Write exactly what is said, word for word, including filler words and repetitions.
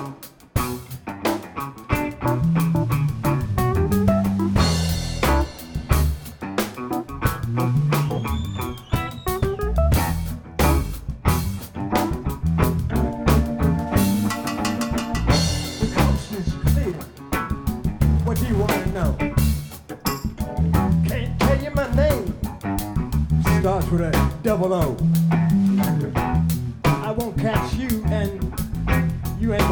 What do you want to know? Can't tell you my name. Starts with a double O. I won't catch you and you ain't